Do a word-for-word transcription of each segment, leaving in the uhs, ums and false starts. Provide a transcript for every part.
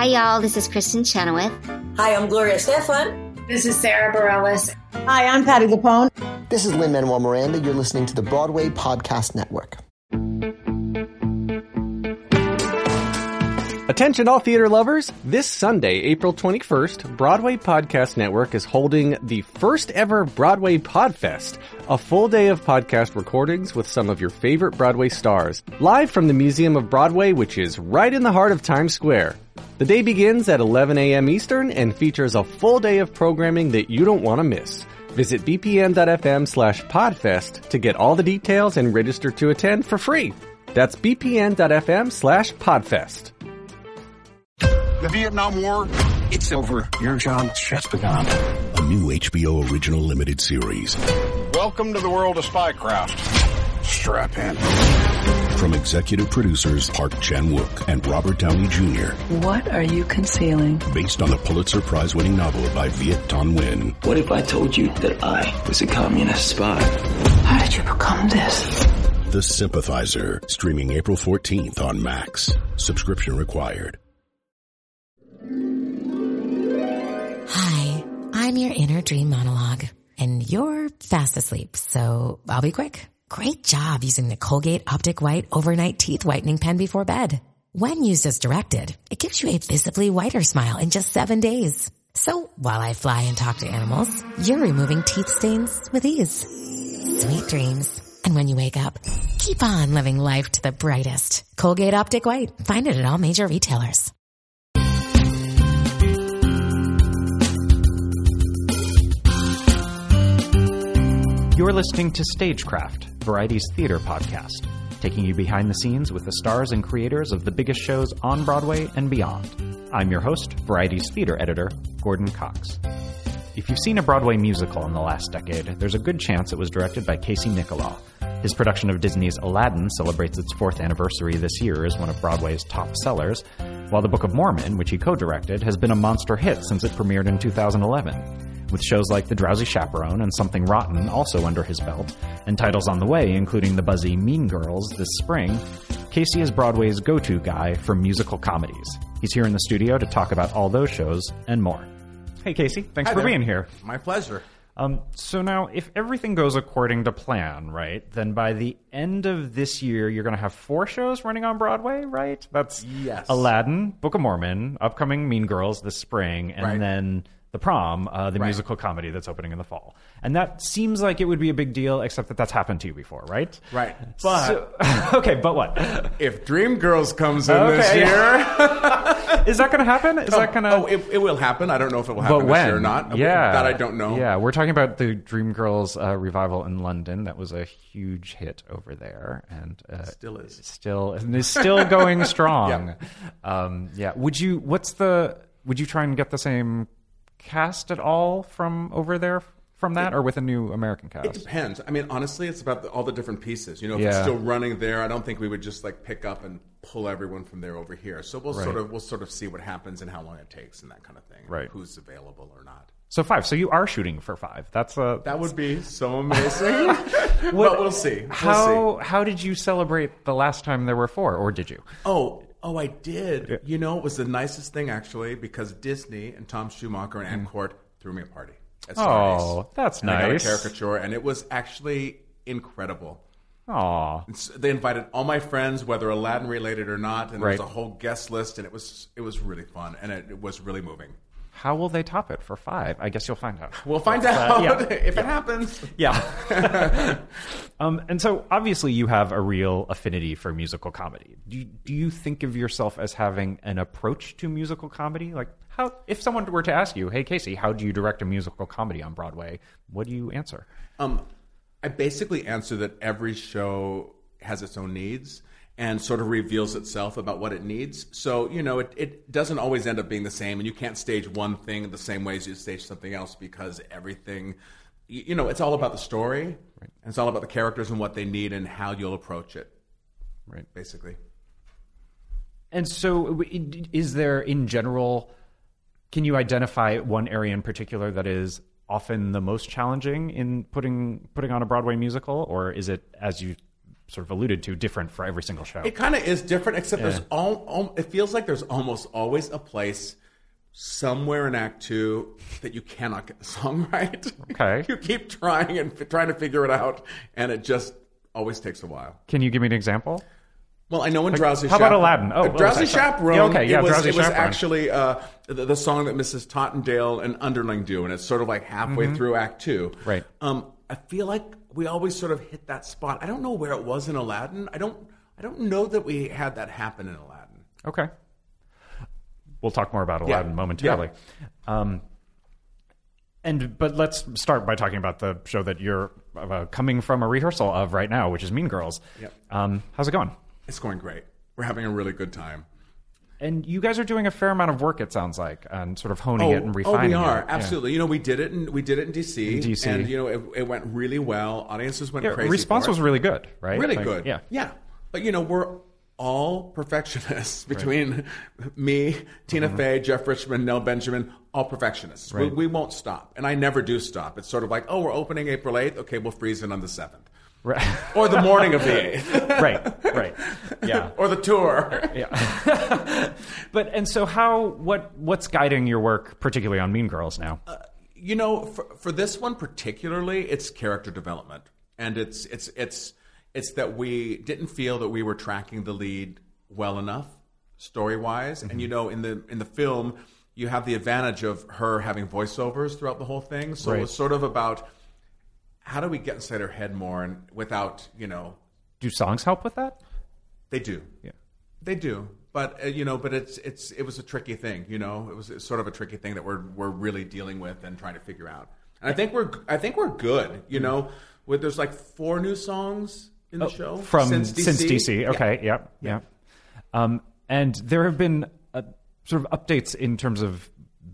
Hi, y'all. This is Kristen Chenoweth. Hi, I'm Gloria Estefan. This is Sarah Bareilles. Hi, I'm Patti LuPone. This is Lin-Manuel Miranda. You're listening to the Broadway Podcast Network. Attention all theater lovers! This Sunday, April twenty-first, Broadway Podcast Network is holding the first ever Broadway Podfest, a full day of podcast recordings with some of your favorite Broadway stars, live from the Museum of Broadway, which is right in the heart of Times Square. The day begins at eleven a.m. Eastern and features a full day of programming that you don't want to miss. Visit bpn.fm slash podfest to get all the details and register to attend for free. That's bpn.fm slash podfest. The Vietnam War, it's over. Your job's just begun. A new H B O original limited series. Welcome to the world of spycraft. Strap in. From executive producers Park Chan-wook and Robert Downey Junior What are you concealing? Based on the Pulitzer Prize-winning novel by Viet Thanh Nguyen. What if I told you that I was a communist spy? How did you become this? The Sympathizer, streaming April fourteenth on Max. Subscription required. Hi, I'm your inner dream monologue, and you're fast asleep, so I'll be quick. Great job using the Colgate Optic White Overnight Teeth Whitening Pen before bed. When used as directed, it gives you a visibly whiter smile in just seven days. So while I fly and talk to animals, you're removing teeth stains with ease. Sweet dreams. And when you wake up, keep on living life to the brightest. Colgate Optic White. Find it at all major retailers. You're listening to Stagecraft, Variety's theater podcast, taking you behind the scenes with the stars and creators of the biggest shows on Broadway and beyond. I'm your host, Variety's theater editor, Gordon Cox. If you've seen a Broadway musical in the last decade, there's a good chance it was directed by Casey Nicholaw. His production of Disney's Aladdin celebrates its fourth anniversary this year as one of Broadway's top sellers, while The Book of Mormon, which he co-directed, has been a monster hit since it premiered in two thousand eleven. With shows like The Drowsy Chaperone and Something Rotten also under his belt, and titles on the way, including the buzzy Mean Girls this spring, Casey is Broadway's go-to guy for musical comedies. He's here in the studio to talk about all those shows and more. Hey, Casey. Thanks Hi for there. being here. My pleasure. Um, so now, if everything goes according to plan, right, then by the end of this year, you're going to have four shows running on Broadway, right? That's yes. Aladdin, Book of Mormon, upcoming Mean Girls this spring, and right. then The Prom, uh, the right. musical comedy that's opening in the fall. And that seems like it would be a big deal, except that that's happened to you before, right? Right. But so, okay, but what? If Dreamgirls comes in okay. this year, is that going to happen? Is oh, that going to? Oh, it, it will happen. I don't know if it will happen but this when? year or not. Yeah, that I don't know. Yeah, we're talking about the Dreamgirls uh, revival in London. That was a huge hit over there, and uh, still is still and is still going strong. yeah. Um, yeah. Would you? What's the? Would you try and get the same cast at all from over there from that, it, or with a new American cast? It depends. I mean, honestly, it's about the, all the different pieces. You know, if yeah. it's still running there, I don't think we would just like pick up and pull everyone from there over here. So we'll right. sort of we'll sort of see what happens and how long it takes and that kind of thing. Right. Who's available or not. So five. So you are shooting for five. That's a that would be so amazing. What, but we'll see. We'll how see. how did you celebrate the last time there were four, or did you? Oh. Oh, I did. You know, it was the nicest thing, actually, because Disney and Tom Schumacher and Ann Court threw me a party at Stardust. Oh, that's and nice. I got a caricature, and it was actually incredible. Aw. They invited all my friends, whether Aladdin related or not, and right. there was a whole guest list, and it was it was really fun, and it, it was really moving. How will they top it for five? I guess you'll find out. We'll find out uh, yeah. if yeah. it happens. Yeah. um, and so obviously you have a real affinity for musical comedy. Do you, do you think of yourself as having an approach to musical comedy? Like, how if someone were to ask you, hey, Casey, how do you direct a musical comedy on Broadway? What do you answer? Um, I basically answer that every show has its own needs and sort of reveals itself about what it needs. So, you know, it, it doesn't always end up being the same, and you can't stage one thing the same way as you stage something else because everything, you, you know, it's all about the story, right. and it's all about the characters and what they need and how you'll approach it, right? Basically. And so is there, in general, can you identify one area in particular that is often the most challenging in putting putting on a Broadway musical, or is it, as you sort of alluded to, different for every single show. It kind of is different, except Yeah. there's all, all. It feels like there's almost always a place somewhere in Act Two that you cannot get the song right. Okay. You keep trying and f- trying to figure it out, and it just always takes a while. Can you give me an example? Well, I know in Like, Drowsy how Chaperone. about Aladdin? Oh, uh, Drowsy oh, sorry. Chaperone. Yeah, okay, yeah, it was, Drowsy it was Chaperone. actually uh, the, the song that Missus Tottendale and Underling do, and it's sort of like halfway Mhm. through Act Two. Right. Um, I feel like we always sort of hit that spot. I don't know where it was in Aladdin. I don't. I don't know that we had that happen in Aladdin. Okay. We'll talk more about Yeah. Aladdin momentarily. Um, and but let's start by talking about the show that you're uh, coming from a rehearsal of right now, which is Mean Girls. Yep. Um, how's it going? It's going great. We're having a really good time. And you guys are doing a fair amount of work, it sounds like, and sort of honing it and refining it. Oh, we are Yeah. absolutely. You know, we did it in we did it in D C. In D C. and you know, it, it went really well. Audiences went Yeah, crazy. response for it. was really good, right? Really Like, good. Yeah. yeah. But you know, we're all perfectionists between me, Tina Mhm. Fey, Jeff Richmond, Nell Benjamin, all perfectionists. Right. We, we won't stop, and I never do stop. It's sort of like, oh, we're opening April eighth. Okay, we'll freeze it on the seventh. Right. Or the morning of the eighth. Right, right. Yeah. Or the tour. Yeah. But, and so how, what, what's guiding your work, particularly on Mean Girls now? Uh, you know, for, for this one particularly, it's character development. And it's, it's, it's, it's that we didn't feel that we were tracking the lead well enough, story-wise. Mm-hmm. And, you know, in the, in the film, you have the advantage of her having voiceovers throughout the whole thing. So Right. it was sort of about how do we get inside her head more and without, you know... Do songs help with that? They do. Yeah. They do. But, uh, you know, but it's, it's, it was a tricky thing, you know? It was it's sort of a tricky thing that we're, we're really dealing with and trying to figure out. And I think we're, I think we're good, you know? With, there's like four new songs in the Oh, show. from since D C. since D C. Okay, Yeah. yep, yeah. Um, and there have been uh, sort of updates in terms of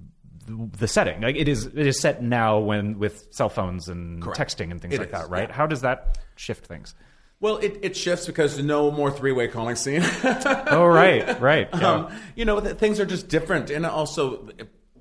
the setting. Like it is, it is set now when with cell phones and Correct. texting and things It like is, that, right? yeah. How does that shift things? Well, it, it shifts because there's no more three-way calling scene. Oh, right, right. Yeah. Um, you know, th- things are just different. And also,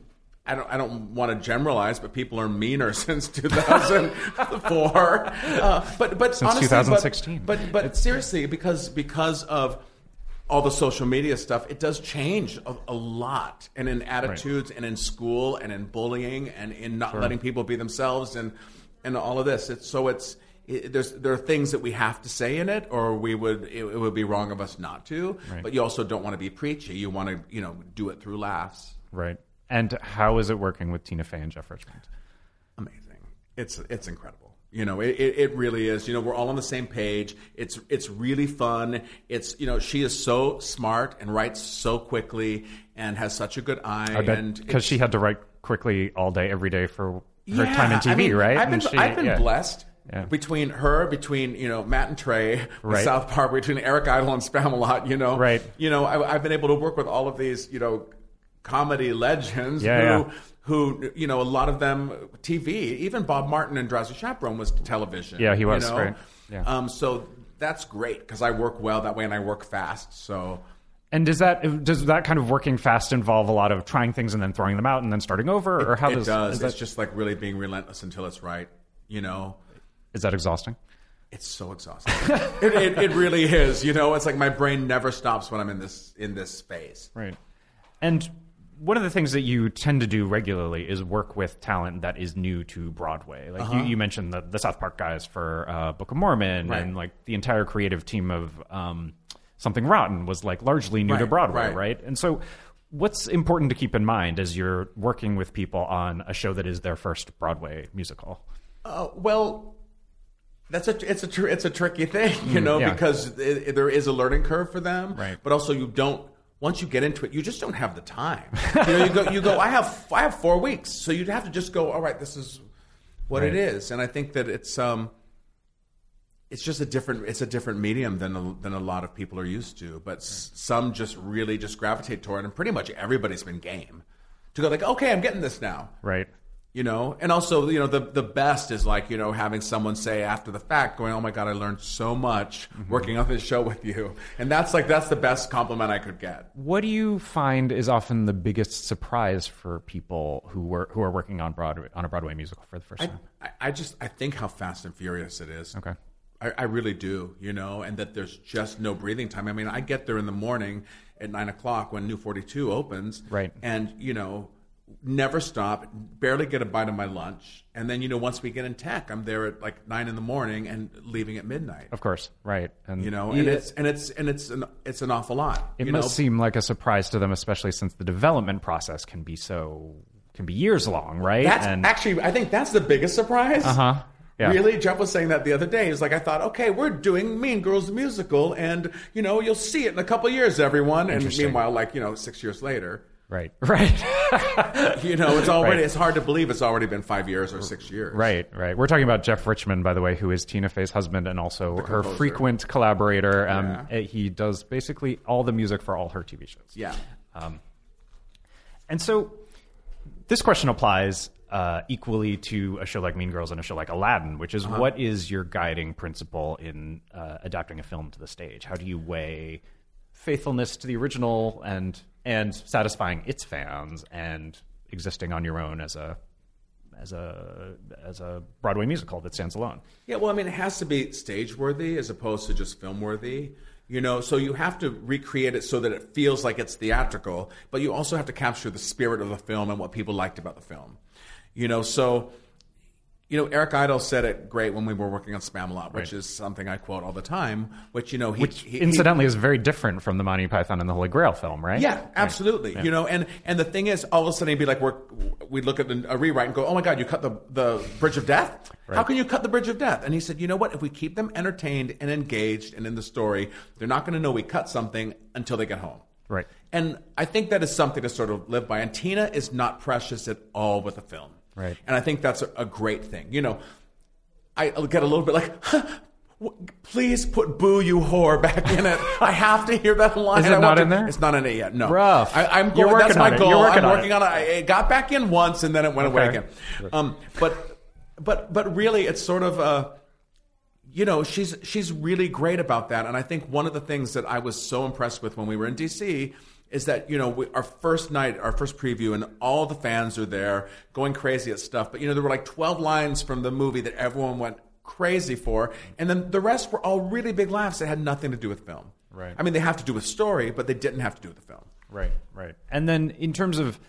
I don't, I don't want to generalize, but people are meaner since two thousand four. Uh, but, but Since honestly, twenty sixteen. But, but, but seriously, because, because of all the social media stuff, it does change a, a lot. And in attitudes and in school and in bullying and in not Sure. letting people be themselves and, and all of this. It's, so it's, it, there's, there are things that we have to say in it, or we would it, it would be wrong of us not to. Right. But you also don't want to be preachy. You want to, you know, do it through laughs. Right. And how is it working with Tina Fey and Jeff Richmond? Amazing. It's it's incredible. You know, it, it, it really is. You know, we're all on the same page. It's it's really fun. It's, you know, she is so smart and writes so quickly and has such a good eye. I bet and because she had to write quickly all day, every day for her Yeah, time in T V, I mean, right? I've been, And she- I've been yeah. blessed Yeah. between her, between, you know, Matt and Trey, with Right. South Park, between Eric Idle and Spamalot, you know. Right. You know, I, I've been able to work with all of these, you know, comedy legends Yeah, who, yeah. who, you know, a lot of them T V. Even Bob Martin and Drowsy Chaperone was television. Yeah, he was, you know? right. Yeah. Um, so that's great because I work well that way and I work fast. So. And does that does that kind of working fast involve a lot of trying things and then throwing them out and then starting over, or how it does does? is It's that, just like really being relentless until it's right. You know. is that exhausting? It's so exhausting. it, it, it really is. You know, it's like my brain never stops when I'm in this in this space. Right. And one of the things that you tend to do regularly is work with talent that is new to Broadway. Like Uh-huh. you, you mentioned the, the South Park guys for uh, Book of Mormon, Right. and like the entire creative team of um, Something Rotten was like largely new to Right, Broadway, right. right? And so, what's important to keep in mind as you're working with people on a show that is their first Broadway musical? Uh, well, that's a it's a tr- it's a tricky thing, you Mm, know, yeah. because it, it- there is a learning curve for them. Right. But also, you don't. Once you get into it, you just don't have the time. You know, you go, you go. I have, I have four weeks, so you'd have to just go. All right, this is what Right. it is, and I think that it's, um, it's just a different, it's a different medium than a, than a lot of people are used to. But s- some just really just gravitate toward it, and pretty much everybody's been game to go like, okay, I'm getting this now. Right. You know, and also, you know, the the best is like, you know, having someone say after the fact, going, "Oh my God, I learned so much Mm-hmm. working on this show with you," and that's like that's the best compliment I could get. What do you find is often the biggest surprise for people who were who are working on Broadway on a Broadway musical for the first I, time? I, I just I think how fast and furious it is. Okay. I, I really do, you know, and that there's just no breathing time. I mean, I get there in the morning at nine o'clock when New forty-two opens, right? And you know, never stop, barely get a bite of my lunch, and then you know, once we get in tech, I'm there at like nine in the morning and leaving at midnight. Of course, right? And you know, and yeah. it's and it's and it's an it's an awful lot. It you must know? seem like a surprise to them, especially since the development process can be so can be years long, right? That's and actually, I think that's the biggest surprise. Uh huh. Yeah. Really, Jeff was saying that the other day. It's like I thought, okay, we're doing Mean Girls the musical, and you know, you'll see it in a couple of years, everyone. And meanwhile, like you know, six years later, right, right. you know, it's already right. it's hard to believe it's already been five years or six years. Right, right. We're talking about Jeff Richman, by the way, who is Tina Fey's husband and also her frequent collaborator. Um, yeah. He does basically all the music for all her T V shows. Yeah. Um, and so this question applies. Uh, equally to a show like Mean Girls and a show like Aladdin, which is uh-huh. what is your guiding principle in uh, adapting a film to the stage? How do you weigh faithfulness to the original and and satisfying its fans and existing on your own as a as a as a Broadway musical that stands alone? Yeah, well, I mean, it has to be stage worthy as opposed to just film worthy. You know, so you have to recreate it so that it feels like it's theatrical, but you also have to capture the spirit of the film and what people liked about the film. You know, so, you know, Eric Idle said it great when we were working on Spamalot, which right. is something I quote all the time, which, you know, he... Which, he, incidentally, he, is very different from the Monty Python and the Holy Grail film, right? Yeah, absolutely. Right. Yeah. You know, and, and the thing is, all of a sudden, he'd be like, we're, we'd look at a rewrite and go, oh, my God, you cut the, the Bridge of Death? Right. How can you cut the Bridge of Death? And he said, you know what? If we keep them entertained and engaged and in the story, they're not going to know we cut something until they get home. Right. And I think that is something to sort of live by. And Tina is not precious at all with a film. Right. And I think that's a, a great thing. You know, I get a little bit like, huh, please put "Boo You Whore" back in it. I have to hear that line. Is it I not to, in there? It's not in it yet. No. Rough. I, I'm going. You're working that's my on goal. it. You're working I'm on working it. on it. It got back in once and then it went okay. away again. Um, but but but really, it's sort of uh, you know, she's she's really great about that. And I think one of the things that I was so impressed with when we were in D C is that, you know, we, our first night, our first preview, and all the fans are there going crazy at stuff. But, you know, there were like twelve lines from the movie that everyone went crazy for. And then the rest were all really big laughs that had nothing to do with film. Right. I mean, they have to do with story, but they didn't have to do with the film. Right, right. And then in terms of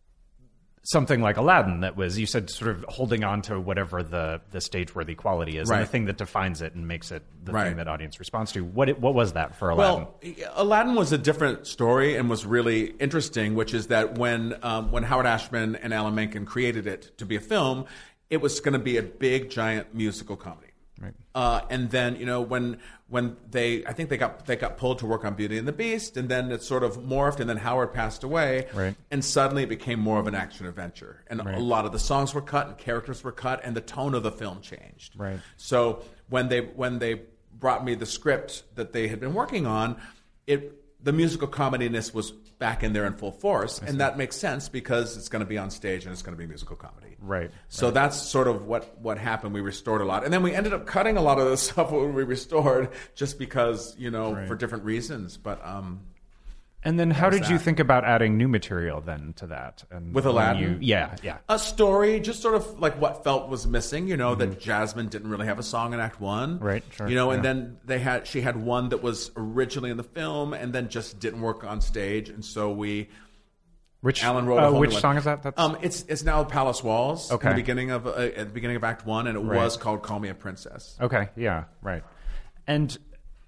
something like Aladdin, that was, you said, sort of holding on to whatever the, the stage-worthy quality is, right. and the thing that defines it and makes it the right. thing that audience responds to. What it, what was that for Aladdin? Well, Aladdin was a different story and was really interesting, which is that when um, when Howard Ashman and Alan Menken created it to be a film, it was going to be a big, giant musical comedy. Right. Uh, and then, you know, when when they, I think they got they got pulled to work on Beauty and the Beast, and then it sort of morphed, and then Howard passed away, right. and suddenly it became more of an action adventure, and right. a lot of the songs were cut, and characters were cut, and the tone of the film changed. Right. So when they when they brought me the script that they had been working on, it the musical comediness was back in there in full force, and that makes sense because it's going to be on stage and it's going to be musical comedy. Right. So right. that's sort of what, what happened. We restored a lot. And then we ended up cutting a lot of the stuff when we restored just because, you know, right. for different reasons. But um, And then how did that. you think about adding new material then to that? And With Aladdin? You, yeah, yeah. A story, just sort of like what felt was missing, you know, mm-hmm. that Jasmine didn't really have a song in Act One. Right, sure. You know, and yeah. then they had she had one that was originally in the film and then just didn't work on stage. And so we... Which Alan wrote uh, a whole which new song one. is that? That's... Um, it's it's now Palace Walls. Okay. At the beginning of uh, at the beginning of Act One, and it right. was called Call Me a Princess. Okay. Yeah. Right. And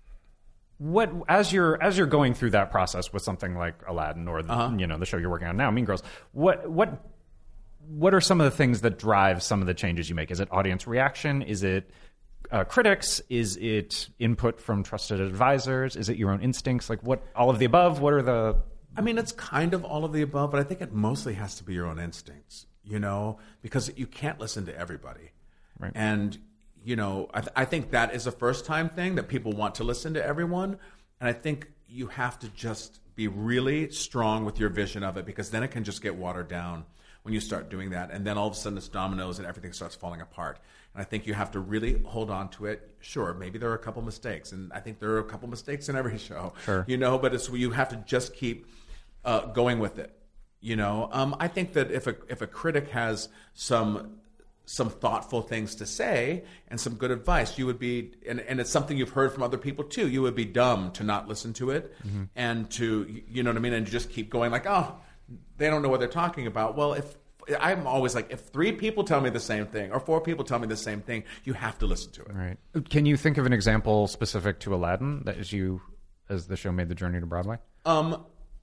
what as you're as you're going through that process with something like Aladdin or the, uh-huh. you know the show you're working on now, Mean Girls, what what what are some of the things that drive some of the changes you make? Is it audience reaction? Is it uh, critics? Is it input from trusted advisors? Is it your own instincts? Like what? All of the above? What are the I mean, it's kind of all of the above, but I think it mostly has to be your own instincts, you know, because you can't listen to everybody. Right. And, you know, I, th- I think that is a first-time thing, that people want to listen to everyone. And I think you have to just be really strong with your vision of it, because then it can just get watered down when you start doing that. And then all of a sudden it's dominoes and everything starts falling apart. And I think you have to really hold on to it. Sure, maybe there are a couple mistakes, and I think there are a couple mistakes in every show, sure. you know, but it's you have to just keep... Uh, going with it, you know. Um, I think that if a if a critic has some some thoughtful things to say and some good advice. You would be, and, and it's something you've heard from other people too. You would be dumb to not listen to it mm-hmm. and to, you know what I mean, and just keep going like, oh, they don't know what they're talking about. Well, if I'm always like, if three people tell me the same thing or four people tell me the same thing, you have to listen to it. Right. Can you think of an example specific to Aladdin that as you, as the show made the journey to Broadway? Um,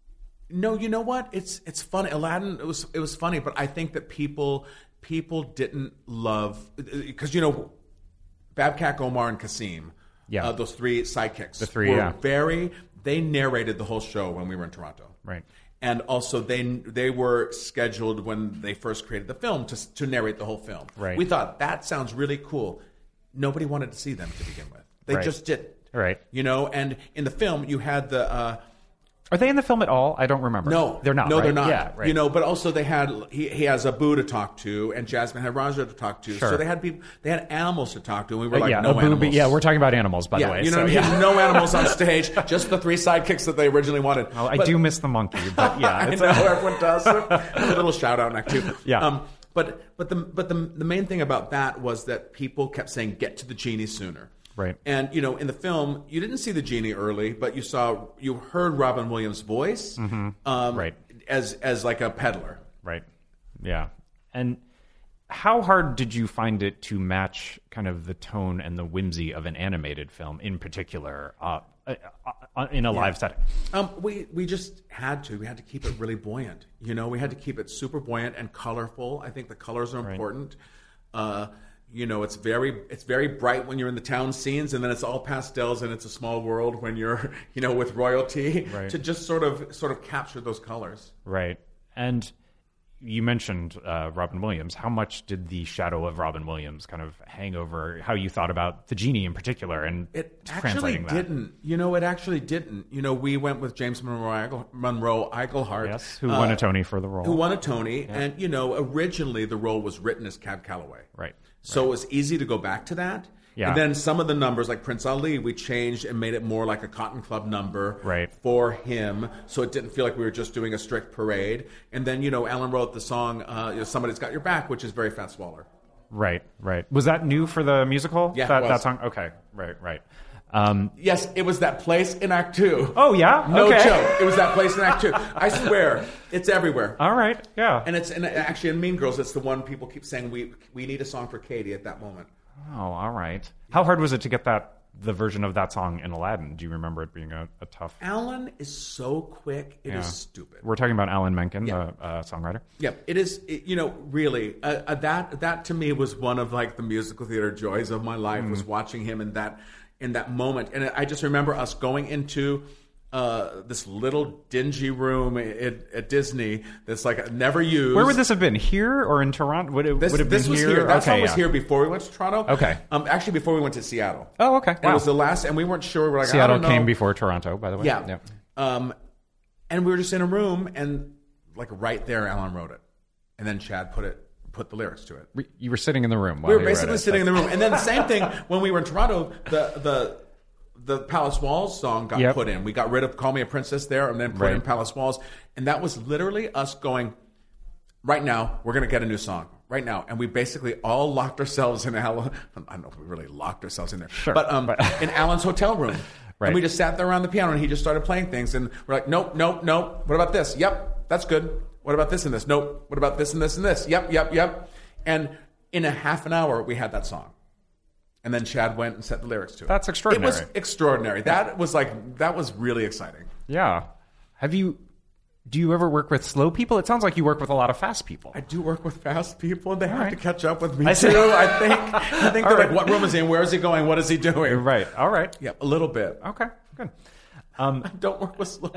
no, you know what? It's it's funny. Aladdin, it was it was funny, but I think that people people didn't love because you know, Babcock, Omar, and Kasim, yeah, uh, those three sidekicks, the three, were yeah. very. They narrated the whole show when we were in Toronto, right? And also they they were scheduled when they first created the film to to narrate the whole film. Right. We thought that sounds really cool. Nobody wanted to see them to begin with. They right. just didn't. Right. You know, and in the film you had the. Uh, Are they in the film at all? I don't remember. No, they're not. No, right? they're not. Yeah, right. You know, but also they had he, he has Abu to talk to, and Jasmine had Raja to talk to. Sure. So they had people, they had animals to talk to, and we were like, uh, yeah, no Abu, animals. Yeah, we're talking about animals, by yeah, the way. You know, so, what I mean? yeah. No animals on stage, just the three sidekicks that they originally wanted. Well, I but, do miss the monkey, but yeah, I it's know everyone does. A little shout out next too. Yeah. Um, but but the but the the main thing about that was that people kept saying, "Get to the genie sooner." Right. And, you know, in the film, you didn't see the genie early, but you saw, you heard Robin Williams' voice mm-hmm. um, right. as as like a peddler. Right. Yeah. And how hard did you find it to match kind of the tone and the whimsy of an animated film in particular uh, uh, uh, in a yeah. live setting? Um, we, we just had to. We had to keep it really buoyant. You know, we had to keep it super buoyant and colorful. I think the colors are right. important. Uh You know, it's very it's very bright when you're in the town scenes, and then it's all pastels, and it's a small world when you're, you know, with royalty. Right. To just sort of sort of capture those colors. Right. And you mentioned uh, Robin Williams. How much did the shadow of Robin Williams kind of hang over how you thought about the genie in particular? And it actually translating that? didn't. You know, it actually didn't. You know, we went with James Monroe, Monroe Eichelhart, yes, who won uh, a Tony for the role. Who won a Tony, yeah. and you know, originally the role was written as Cab Calloway. Right. So right. it was easy to go back to that. Yeah. And then some of the numbers, like Prince Ali, we changed and made it more like a Cotton Club number right. for him, so it didn't feel like we were just doing a strict parade. And then, you know, Alan wrote the song uh, you know, Somebody's Got Your Back, which is very Fats Waller. Right, right. Was that new for the musical? Yeah, that, it was. that song? Okay, right, right. Um, yes, it was that place in Act Two. Oh, yeah? No okay. joke. It was that place in Act Two. I swear, it's everywhere. All right, yeah. And it's and actually in Mean Girls, it's the one people keep saying, we we need a song for Katie at that moment. Oh, all right. How hard was it to get that the version of that song in Aladdin? Do you remember it being a, a tough... Alan is so quick, it yeah. is stupid. We're talking about Alan Menken, yeah. the uh, songwriter? Yeah, it is, it, you know, really, uh, uh, that that to me was one of like the musical theater joys of my life, mm. was watching him in that in that moment. And I just remember us going into uh, this little dingy room at, at Disney that's like never used. Where would this have been? Here or in Toronto? Would it, this, would it have this been was here? here. That okay, song was yeah. here before we went to Toronto. Okay. Um, actually, before we went to Seattle. Oh, okay. Wow. It was the last, and we weren't sure. We're like, Seattle I don't know. came before Toronto, by the way. Yeah. yeah. Um, and we were just in a room, and like right there, Alan wrote it, and then Chad put it. Put the lyrics to it. You were sitting in the room. While we were he basically read it. sitting in the room, and then the same thing when we were in Toronto. The the the Palace Walls song got yep. put in. We got rid of "Call Me a Princess" there, and then put right. in Palace Walls, and that was literally us going. Right now, we're going to get a new song. Right now, and we basically all locked ourselves in Alan. I don't know if we really locked ourselves in there, sure, but um, in Alan's hotel room. Right. And we just sat there around the piano, and he just started playing things, and we're like, nope, nope, nope. What about this? Yep, that's good. What about this and this? Nope. What about this and this and this? Yep, yep, yep. And in a half an hour, we had that song. And then Chad went and set the lyrics to it. That's extraordinary. It was extraordinary. That was like, that was really exciting. Yeah. Have you, do you ever work with slow people? It sounds like you work with a lot of fast people. I do work with fast people, and they have right. to catch up with me I too, see. I think. I think they're right. like, what room is he in? Where is he going? What is he doing? Right. All right. Yeah, a little bit. Okay, good. Um, I don't work with slow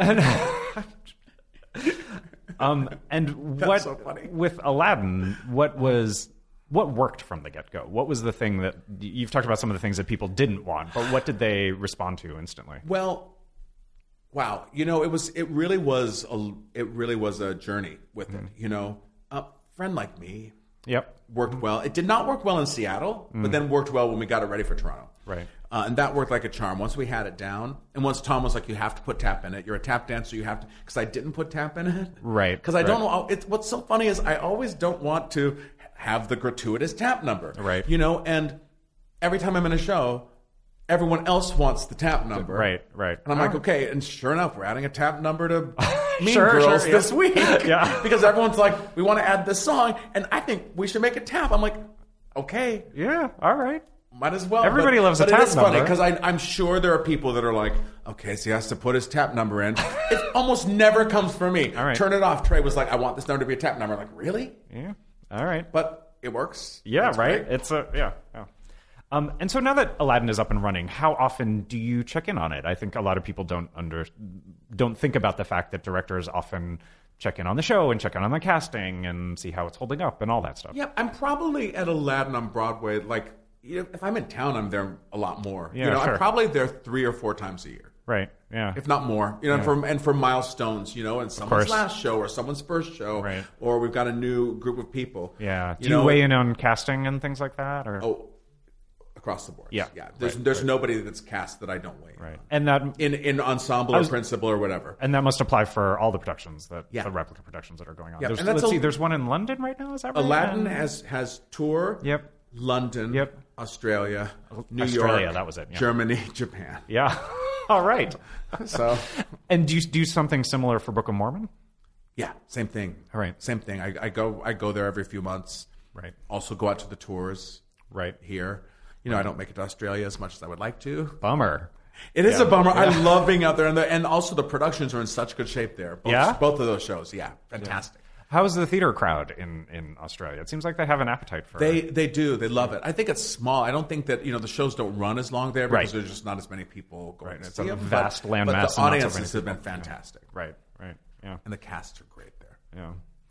um, and That's what, so funny. with Aladdin, what was... What worked from the get-go? What was the thing that... You've talked about some of the things that people didn't want, but what did they respond to instantly? Well, wow. You know, it was. It really was a. It really was a journey with mm. it. You know, a friend like me. Yep. Worked well. It did not work well in Seattle, mm. but then worked well when we got it ready for Toronto. Right. Uh, and that worked like a charm. Once we had it down, and once Tom was like, "You have to put tap in it. You're a tap dancer. You have to." Because I didn't put tap in it. Right. Because I right. don't know. It's what's so funny is I always don't want to have the gratuitous tap number. Right. You know, and every time I'm in a show, everyone else wants the tap number. Right, right. And I'm oh. like, okay, and sure enough, we're adding a tap number to Mean sure, Girls sure, this yeah. week. Yeah. Because everyone's like, we want to add this song, and I think we should make a tap. I'm like, okay. Yeah, all right. Might as well. Everybody but, loves but a tap it is funny number. because I'm sure there are people that are like, okay, so he has to put his tap number in. It almost never comes from me. All right. Turn it off. Trey was like, I want this number to be a tap number. I'm like, really? Yeah. All right. But it works. Yeah, That's right? great. It's a, yeah. yeah. Um, and so now that Aladdin is up and running, how often do you check in on it? I think a lot of people don't under, don't think about the fact that directors often check in on the show and check in on the casting and see how it's holding up and all that stuff. Yeah, I'm probably at Aladdin on Broadway. Like, you know, if I'm in town, I'm there a lot more. Yeah, you know, sure. I'm probably there three or four times a year. Right. Yeah. If not more, you know, Yeah. and for and for milestones, you know, and someone's course. last show or someone's first show, Right. or we've got a new group of people. Yeah. Do you you, know, weigh in on casting and things like that? Or Oh, across the board. Yeah. yeah. There's Right, there's right. nobody that's cast that I don't weigh in right. on. And that in in ensemble I was- or principal or whatever. and that must apply for all the productions that Yeah. the replica productions that are going on. Yeah, There's, and that's let's a- see. There's one in London right now. Is that right? Aladdin And- has has tour. Yep. London. Yep. Australia. New Australia, York. that was it, yeah. Germany. Japan. Yeah. All right. So. And do you do something similar for Book of Mormon? Yeah, same thing. All right. Same thing. I, I go I go there every few months. Right. Also go out to the tours. Right. Here. You know, I don't make it to Australia as much as I would like to. Bummer. It is Yeah. a bummer. I Yeah. love being out there, and the, and also the productions are in such good shape there. Both, Yeah? both of those shows. Yeah, fantastic. How's the theater crowd in, in Australia? It seems like they have an appetite for They it. they do. They love it. I think it's small. I don't think that you know the shows don't run as long there because Right. there's just not as many people going Right. to It's see a them. vast but, landmass But and the not so many audiences have been people. fantastic. Right. Right. Yeah. And the casts are great there. Yeah.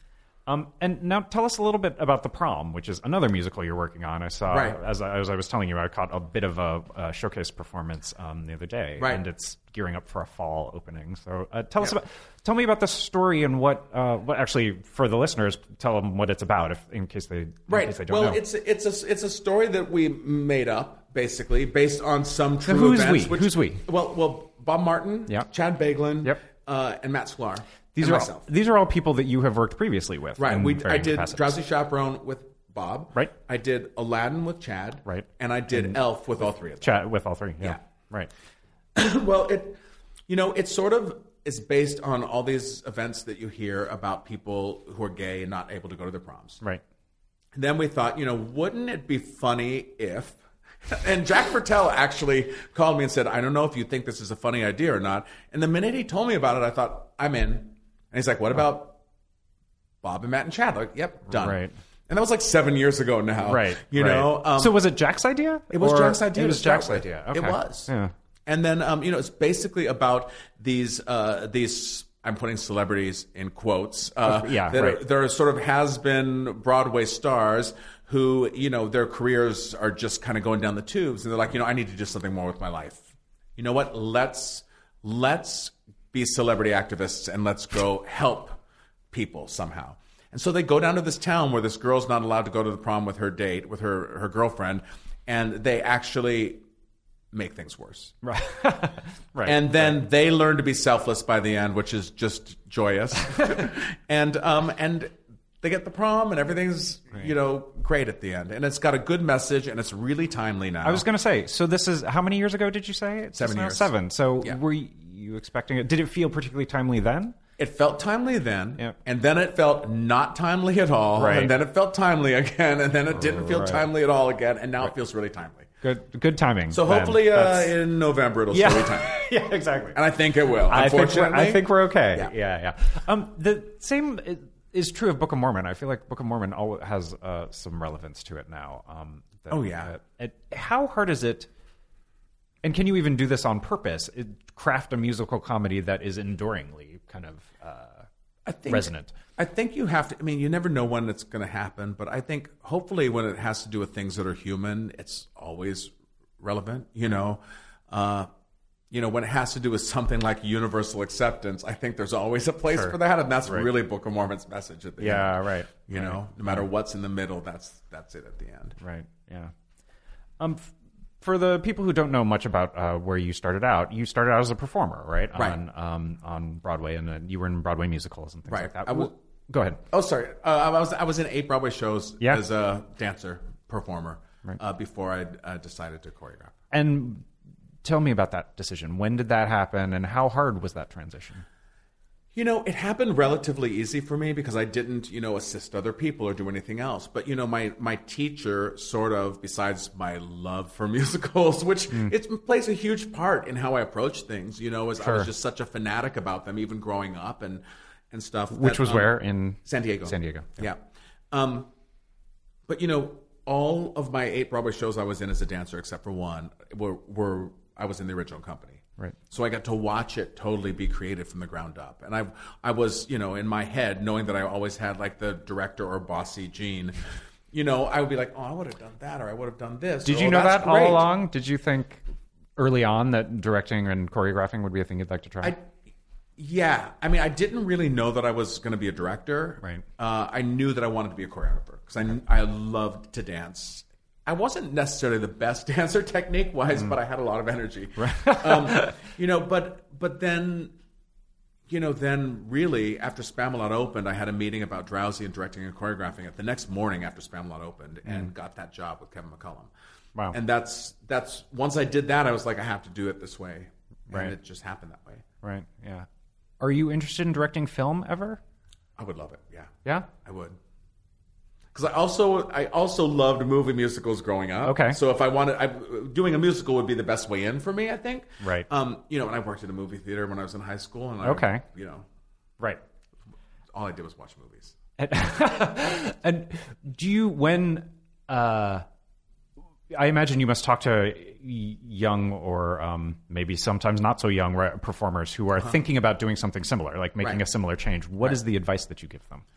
Um, and now tell us a little bit about The Prom, which is another musical you're working on. I saw, Right. as, I, as I was telling you, I caught a bit of a, a showcase performance um, the other day, Right. and it's gearing up for a fall opening. So uh, tell us Yeah. about, tell me about the story and what, uh, what actually for the listeners, tell them what it's about, if in case they, in Right. case they don't Well, know. it's it's a it's a story that we made up basically based on some true who's events. we? which- Who's we? Well, well, Bob Martin, Yeah. Chad Bagelin, Yep. uh, and Matt Sklar. These and are myself. all, these are all people that you have worked previously with. Right. in We I varying did capacities. Drowsy Chaperone with Bob. Right. I did Aladdin with Chad. Right. And I did Elf with all three of them. Chat with all three. Yeah. Yeah. Right. Well, it, you know, it sort of is based on all these events that you hear about people who are gay and not able to go to their proms. Right. And then we thought, you know, wouldn't it be funny if, and Jack Fertel actually called me and said, I don't know if you think this is a funny idea or not. And the minute he told me about it, I thought, I'm in. And he's like, what about Bob and Matt and Chad? Like, yep, done. Right. And that was like seven years ago now. Right. You right. know? Um, so was it Jack's idea? It was Or- Jack's idea. It to was start Jack's with. idea. Okay. It was. Yeah. And then, um, you know, it's basically about these, uh, these, I'm putting celebrities in quotes, uh, Yeah, that right. are, they're sort of has-been Broadway stars who, you know, their careers are just kind of going down the tubes. And they're like, you know, I need to do something more with my life. You know what? Let's, let's be celebrity activists and let's go help people somehow. And so they go down to this town where this girl's not allowed to go to the prom with her date, with her, her girlfriend, and they actually make things worse. Right. right. And then they learn to be selfless by the end, which is just joyous. and um and they get the prom and everything's, you know, great at the end. And it's got a good message and it's really timely now. I was going to say, so this is, how many years ago did you say? It's Seven now years. Seven. So Yeah. were you expecting it? Did it feel particularly timely then? It felt timely then, Yeah. and then it felt not timely at all, Right. and then it felt timely again, and then it didn't feel Right. timely at all again, and now it feels really timely. Good good timing. So then. hopefully uh, That's- in November it'll yeah. still be timely. yeah, exactly. And I think it will, I think, we're, unfortunately. I think we're okay. Yeah. Yeah, yeah. Um, the same i- is true of Book of Mormon. I feel like Book of Mormon al- has uh, some relevance to it now. Um, that- Oh, yeah. that- it, how hard is it, and can you even do this on purpose, it, craft a musical comedy that is enduringly kind of uh, I think, resonant? I think you have to, I mean, you never know when it's going to happen, but I think hopefully when it has to do with things that are human, it's always relevant, you know. Uh, you know, when it has to do with something like universal acceptance, I think there's always a place Sure. for that, and that's Right. really Book of Mormon's message at the Yeah, end. right. You right. know, no matter what's in the middle, that's that's it at the end. Right. Yeah. Um, f- for the people who don't know much about uh, where you started out, you started out as a performer, right? Right. On um, on Broadway, and uh, you were in Broadway musicals and things Right. like that. I was, Go ahead. Oh, sorry. Uh, I was I was in eight Broadway shows yeah. as a dancer, performer, right. uh, before I uh, decided to choreograph. And tell me about that decision. When did that happen, and how hard was that transition? You know, it happened relatively easy for me because I didn't, you know, assist other people or do anything else. But, you know, my, my teacher sort of, besides my love for musicals, which mm. it plays a huge part in how I approach things, you know, as sure. I was just such a fanatic about them, even growing up and, and stuff. Which that, was um, where? In San Diego. San Diego. Yeah. yeah. Um, but, you know, all of my eight Broadway shows I was in as a dancer, except for one, were, were I was in the original company. Right. So I got to watch it totally be created from the ground up. And I I was, you know, in my head, knowing that I always had like the director or bossy gene, you know, I would be like, oh, I would have done that, or I would have done this. Did or, you oh, know that great. all along? Did you think early on that directing and choreographing would be a thing you'd like to try? I, yeah. I mean, I didn't really know that I was going to be a director. Right. Uh, I knew that I wanted to be a choreographer because I, I loved to dance. I wasn't necessarily the best dancer technique-wise, mm. but I had a lot of energy. Right. um, you know, but but then, you know, then really after Spamalot opened, I had a meeting about Drowsy and directing and choreographing it the next morning after Spamalot opened, mm. and got that job with Kevin McCullum. Wow. And that's that's once I did that, I was like, I have to do it this way, and right. it just happened that way. Right. Yeah. Are you interested in directing film ever? I would love it. Yeah. Yeah. I would. Because I also I also loved movie musicals growing up. Okay. So if I wanted, I, doing a musical would be the best way in for me, I think. Right. Um. You know, and I worked at a movie theater when I was in high school, and I, okay. You know. Right. All I did was watch movies. And, and do you when? Uh, I imagine you must talk to young or um, maybe sometimes not so young performers who are uh-huh. thinking about doing something similar, like making right. a similar change. What right. is the advice that you give them?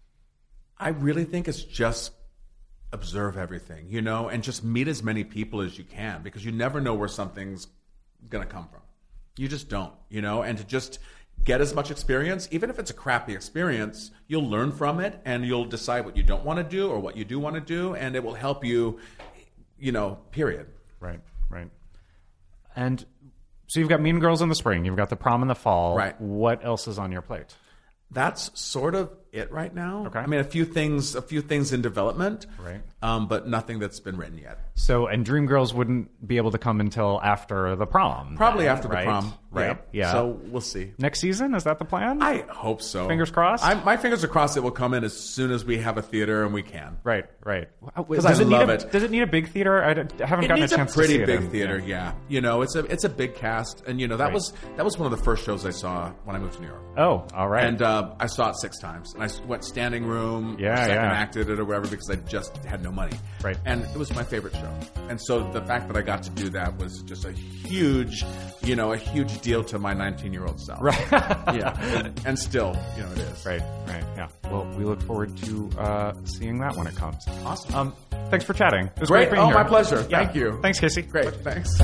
I really think it's just observe everything, you know, and just meet as many people as you can, because you never know where something's going to come from. You just don't, you know, and to just get as much experience, even if it's a crappy experience, you'll learn from it and you'll decide what you don't want to do or what you do want to do, and it will help you, you know, period. Right, right. And so you've got Mean Girls in the spring, you've got the prom in the fall. Right. What else is on your plate? That's sort of it right now. Okay. I mean, a few things, a few things in development, right? Um, but nothing that's been written yet. So, and Dreamgirls wouldn't be able to come until after the prom. Probably then, after right? the prom, right? Yeah. yeah. So we'll see. Next season, is that the plan? I hope so. Fingers crossed. I, my fingers are crossed. It will come in as soon as we have a theater and we can. Right, right. Because I love it, it. Does it need a big theater? I, d- I haven't it gotten needs a chance a pretty to see big it in, theater. Yeah. yeah, you know, it's a it's a big cast, and you know that right. was that was one of the first shows I saw when I moved to New York. Oh, all right. And uh, I saw it six times, and I went standing room, yeah, second yeah. acted it or whatever because I just had no money. Right. And it was my favorite show, and so the fact that I got to do that was just a huge, you know, a huge deal to my nineteen-year-old self. Right. yeah. And, and still, you know, it is. Right. Right. Yeah. Well, we look forward to uh, seeing that when it comes. Awesome. Um, thanks for chatting. It was great. great being oh, here. my pleasure. Yeah. Thank you. Thanks, Casey. Great. Thanks.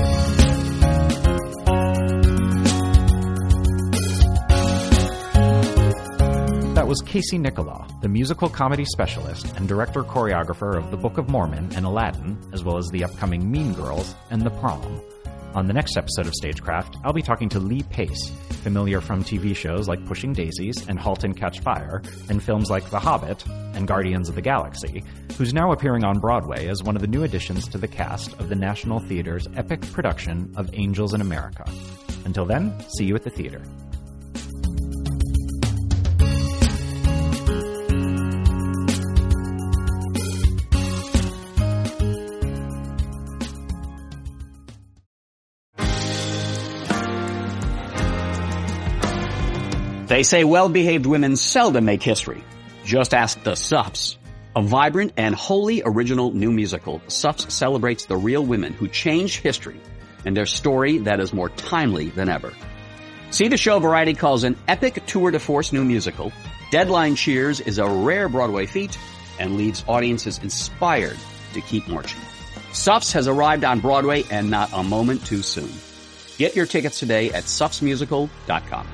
That was Casey Nicola, the musical comedy specialist and director-choreographer of The Book of Mormon and Aladdin, as well as the upcoming Mean Girls and The Prom. On the next episode of Stagecraft, I'll be talking to Lee Pace, familiar from T V shows like Pushing Daisies and Halt and Catch Fire, and films like The Hobbit and Guardians of the Galaxy, who's now appearing on Broadway as one of the new additions to the cast of the National Theatre's epic production of Angels in America. Until then, see you at the theater. They say well-behaved women seldom make history. Just ask the Suffs. A vibrant and wholly original new musical, Suffs celebrates the real women who changed history and their story that is more timely than ever. See the show Variety calls an epic tour de force new musical. Deadline cheers is a rare Broadway feat and leaves audiences inspired to keep marching. Suffs has arrived on Broadway and not a moment too soon. Get your tickets today at suffs musical dot com.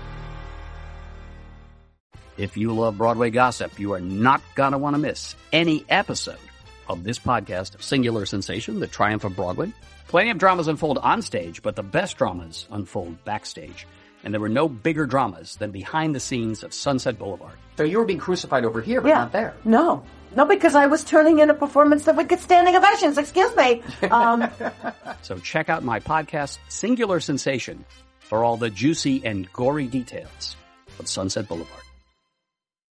If you love Broadway gossip, you are not going to want to miss any episode of this podcast of Singular Sensation, The Triumph of Broadway. Plenty of dramas unfold on stage, but the best dramas unfold backstage. And there were no bigger dramas than behind the scenes of Sunset Boulevard. So you were being crucified over here, but yeah. not there. No. No, because I was turning in a performance that would get standing ovations. Excuse me. Um, so check out my podcast, Singular Sensation, for all the juicy and gory details of Sunset Boulevard.